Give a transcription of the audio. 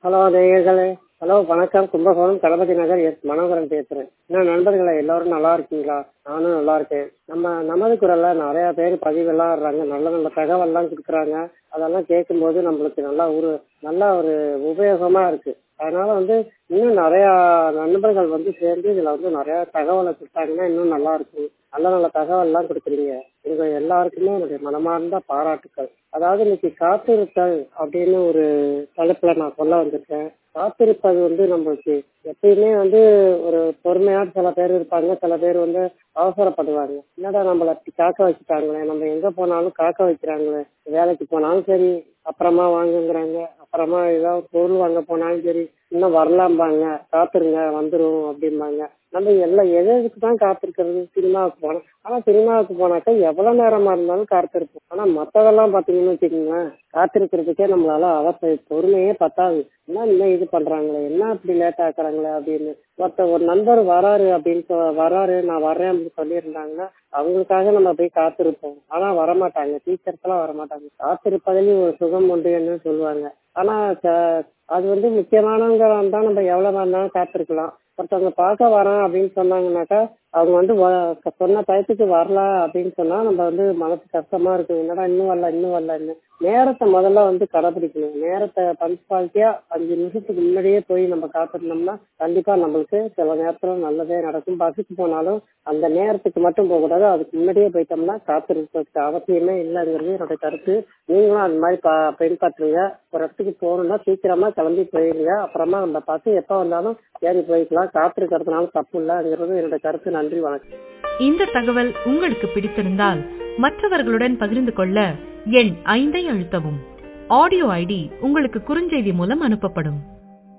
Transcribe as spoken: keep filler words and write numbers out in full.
Hello நேயர்களே, hello வணக்கம். Kumbakonam Ganapathi Nagar S Manoharan பேசுறேன். என்ன நண்பர்களே, எல்லாரும் நல்லா இருக்கீங்களா? நானும் நல்லா இருக்கேன். நம்ம நமது குரல்ல நிறைய பேர் பதிவெல்லாம் ஆடுறாங்க, நல்ல நல்ல தகவல்லாம் கொடுக்குறாங்க. அதெல்லாம் கேட்கும்போது நம்மளுக்கு நல்லா ஒரு நல்ல ஒரு உபயோகமா இருக்கு. அதனால வந்து இன்னும் நிறைய நண்பர்கள் வந்து சேர்ந்து இதுல வந்து நிறைய தகவலை கொடுத்தாங்கன்னா இன்னும் நல்லா இருக்கும். நல்ல நல்ல தகவல்லாம் கொடுக்குறீங்க. உங்க எல்லாருக்குமே என்னுடைய மனமார்ந்த பாராட்டுக்கள். அதாவது இன்னைக்கு காத்திருத்தல் அப்படின்னு ஒரு தலைப்புல நான் சொல்ல வந்திருக்கேன். காத்திருப்பது வந்து நம்மளுக்கு எப்பயுமே வந்து ஒரு பொறுமையா சில பேர் இருப்பாங்க, சில பேர் வந்து அவசரப்படுவாங்க. என்னடா நம்மள அப்படி காக்க வச்சுட்டாங்களே, நம்ம எங்க போனாலும் காக்க வைக்கிறாங்களே, வேலைக்கு போனாலும் சரி அப்புறமா வாங்குங்கிறாங்க, அப்புறமா ஏதாவது பொருள் வாங்க போனாலும் சரி இன்னும் வரலாம்பாங்க, காத்துருங்க வந்துரும் அப்படிம்பாங்க. நம்ம எல்லாம் எது எதுக்கு தான் காத்திருக்கிறது? சினிமாவுக்கு போனோம். ஆனா சினிமாவுக்கு போனாக்கா எவ்வளவு நேரமா இருந்தாலும் காத்திருப்போம். ஆனா மத்ததெல்லாம் பாத்தீங்கன்னு வச்சுக்கோங்களேன், காத்திருக்கிறதுக்கே நம்மளால அவசர பொறுமையே பத்தாது. என்ன இன்னும் இது பண்றாங்களே, என்ன அப்படி லேட் ஆக்குறாங்களே அப்படின்னு. ஒருத்த ஒரு நண்பர் வராரு அப்படின்னு சொ- வராரு நான் வர்றேன் அப்படின்னு சொல்லியிருந்தாங்கன்னா அவங்களுக்காக நம்ம போய் காத்திருப்போம். ஆனா வரமாட்டாங்க, டீச்சர்ஸ் எல்லாம் வரமாட்டாங்க. காத்திருப்பதில் ஒரு சுகம் உண்டு சொல்லுவாங்க. ஆனா ச- அது வந்து முக்கியமானவங்க வந்தா நம்ம எவ்வளவு இருந்தாலும் காத்திருக்கலாம். ஒருத்தவங்க பார்க்க வரேன் அப்படின்னு சொன்னாங்கன்னாக்கா அவங்க வந்து வ- சொன்ன டயத்துக்கு வரல அப்படின்னு சொன்னா நம்ம வந்து மனசு கஷ்டமா இருக்கும். என்னடா இன்னும் வரல இன்னும் வரலன்னு. நேரத்தை முதல்ல வந்து கடைபிடிக்கணும். நேரத்தை பஞ்சுவாலிட்டியா அஞ்சு நிமிஷத்துக்கு முன்னாடியே போய் நம்ம காத்திருந்தோம்னா கண்டிப்பா நம்மளுக்கு சில நேரத்துல நல்லதே நடக்கும். பஸ்ஸுக்கு போனாலும் அந்த நேரத்துக்கு மட்டும் போகக்கூடாது, அதுக்கு முன்னாடியே போயிட்டோம்னா காத்திருக்கிறதுக்கு அவசியமே இல்லைங்கிறது என்னோட கருத்து. நீங்களும் அந்த மாதிரி பா பின்பற்றுங்க. ஒரு இடத்துக்கு போகணும்னா சீக்கிரமா கிளம்பி போயிருங்க. அப்புறமா அந்த பஸ் எப்ப வந்தாலும் ஏறி போய்க்கலாம். காத்திருக்கிறதுனால தப்பு இல்லைங்கிறது என்னோட கருத்து. நன்றி, வணக்கம். இந்த தகவல் உங்களுக்கு பிடித்திருந்தால் மற்றவர்களுடன் பகிர்ந்து கொள்ள எண் ஐந்தை அழுத்தவும். ஆடியோ ஐடி உங்களுக்கு குறுஞ்செய்தி மூலம் அனுப்பப்படும்.